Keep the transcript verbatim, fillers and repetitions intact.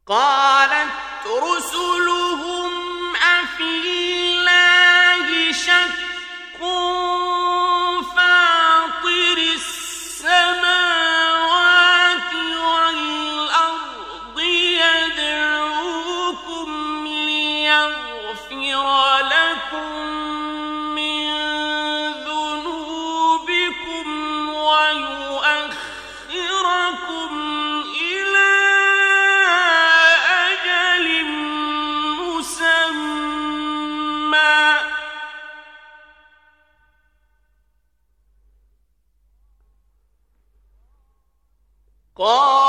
قالت رسلهم أفي الله شك فاطر السماوات والأرض يدعوكم ليغفر لكم من ذنوبكم ويؤخركم إلى أجل مسمى قال